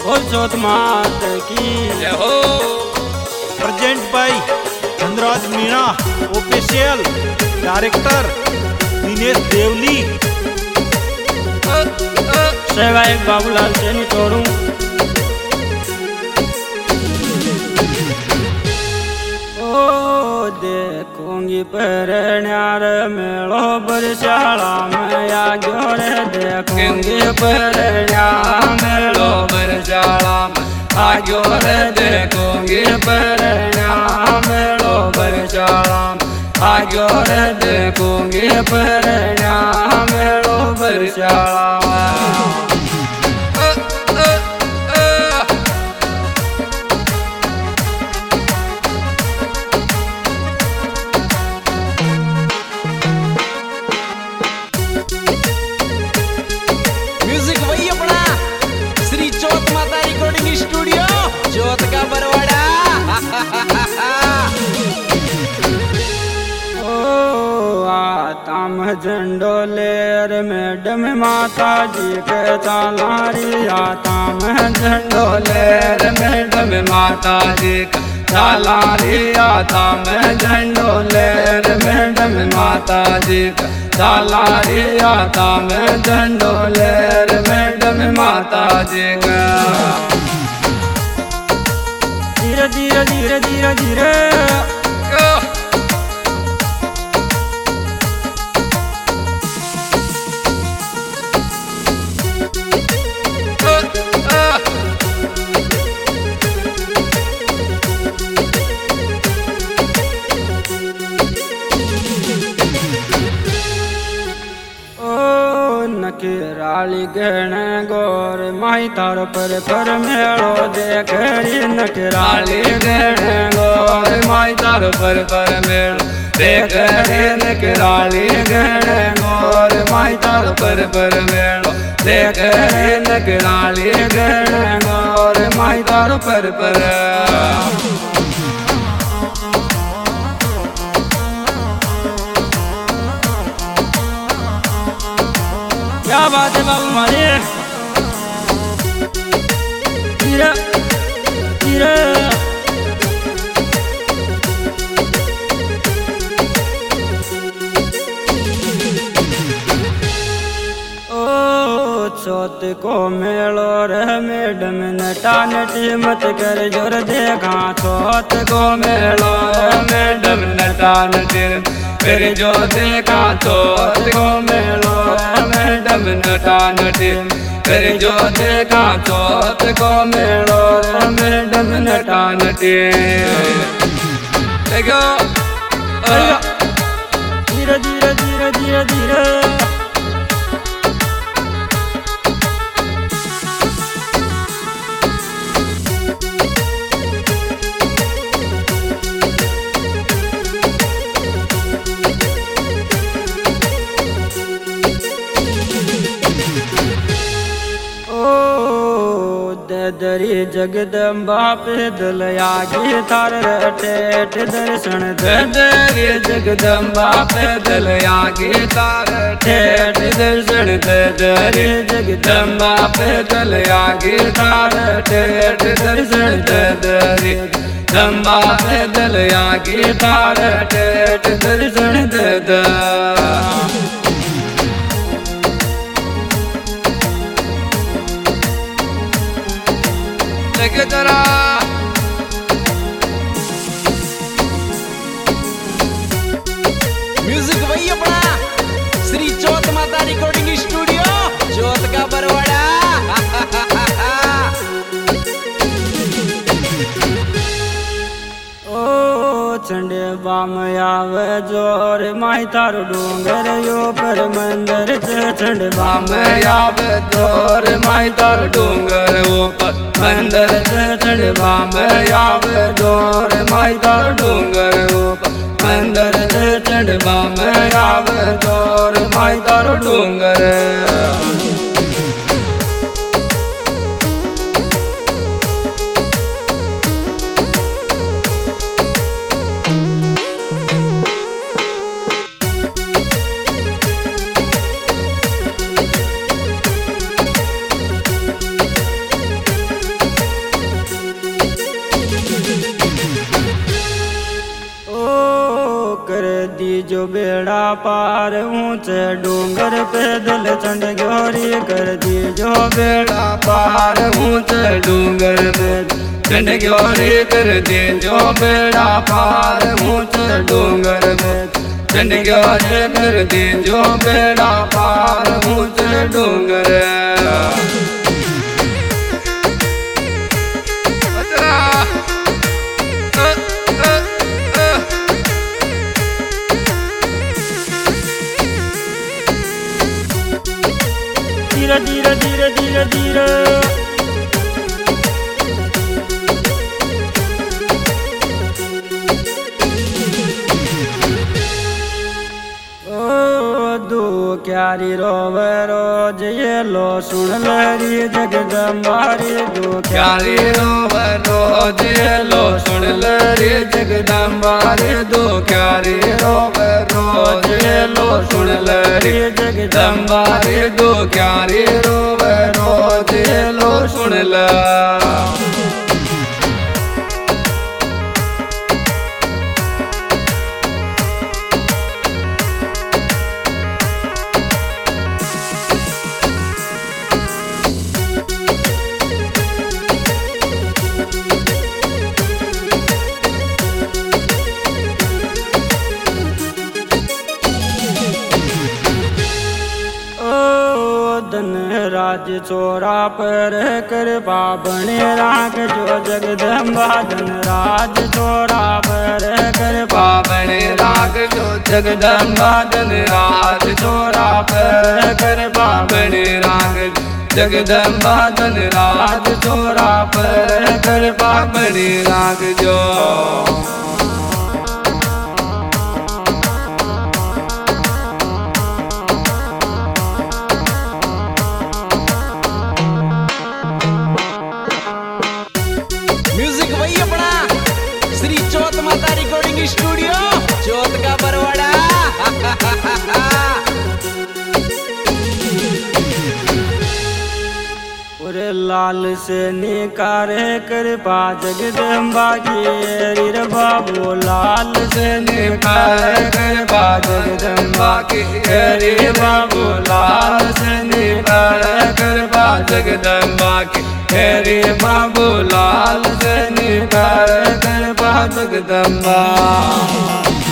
बोल चौथ मात की जय हो। Present by Dhanraj Meena, official director Dinesh Devli, सहगायक बाबूलाल सैनी चोरू। ओ देखूंगी परण्यार मेलो बरसाला में आ गयो रे, देखूंगी परण्यार मेलो बरसाला में आ गयो रे, देखूंगी परण्यार मेलो बरसाला में आ गयो रे, देखूंगी परण्यार मेलो बरसाला में। म्यूजिक वही अपना श्री चौथ माता रिकॉर्डिंग स्टूडियो चौथ का बरवाड़ा। ओ आताम झंडो लेर मैडम माता जी के चालारी, आताम झंडो लेर मैडम माता जी के चालारी, आताम झंडो लेर मैडम माता जी के चालारी, आताम झंडो लेर मैडम माता जी का। धीरे धीरे धीरे धीरे धीरे नकराली गहने गोर माई तार पर मेलो देख री, नकराली गहने गोर माई तार पर मेलो देख री, नकराली गहने गोर माई तार पर मेलो देख री, नकराली गहने गोर माई तार पर। क्या बात है बाबू मारे, धीरे धीरे ओ चौथ को मेलो रे मैडम नटा नटी मत कर जोर देखा, चौथ को मेलो रे मैडम नटा नटी फिर जो देखा, चौथ को मेलो मैडम नटा नटी फिर जो देखा, चौथ को मेलो मैडम नटा नटी। धीरे धीरे धीरे धीरे धीरे दरी जगदम्बा पे दलया गे तार ठेठ दर्शन दरी जगदम्बा पे दलया गे तार ठेठ दर्शन दरी जगदम्बा पे दलया गे तार ठेठ दर्शन दरी जगदम्बा पे दलया गे तार ठेठ दर्शन जरा म्यूजिक वही अपना श्री चौथ माता रिकॉर्डिंग स्टूडियो चौथ का बरवाड़ा। चंडे बाम आवे जोर माई तारो डूंगर यो पर मंदिर चंड बाम आवे जोर माई तारो डूंगर वो पर मंदिर चंड बाम आवे जोर माई तारो डूंगर वो पर मंदिर चंड बाम आवे जोर माई तारो डूंगर। पार ऊंचे डूंगर पे दिल चंड ग्योरी कर दी जो बेड़ा पार ऊंचे डूंगर पे चंड ग्योरी कर दी जो बेड़ा पार ऊंचे डूंगर पे चंड ग्योरी कर दी जो बेड़ा पार ऊंचे डूंगर। धीरे धीरे धीरे धीरे धीरे क्यारी रोवे रोज ये लो सुन लहरी जगदम्बारी दो क्यारी रोवे रोज ये लो सुन लहरी जगदम्बारी दो क्यारी रोवे रोज ये लो सुन लहरी जगदम्बारी दो क्यारी रोवे रोज ये लो सुन ल। राज चोरा पर कृपा बने राख जो जगदम्बा धन राज चोरा पर कृपा बने राख जो जगदम्बा धन राज चोरा पर कृपा बने राख जगदम्बा धन राज चोरा पर कृपा बने राख जो। श्री चौथ माता रिकॉर्डिंग स्टूडियो चौथ का बरवाड़ा। पूरे लाल से निकारे कृपा जगदम्बा की रीर बाबू लाल से निकारे कृपा जगदम्बा की रीर बाबू लाल से निकारे कृपा जगदम्बा की रे बाबू लाल से निकारे कृपा जगदम्बा।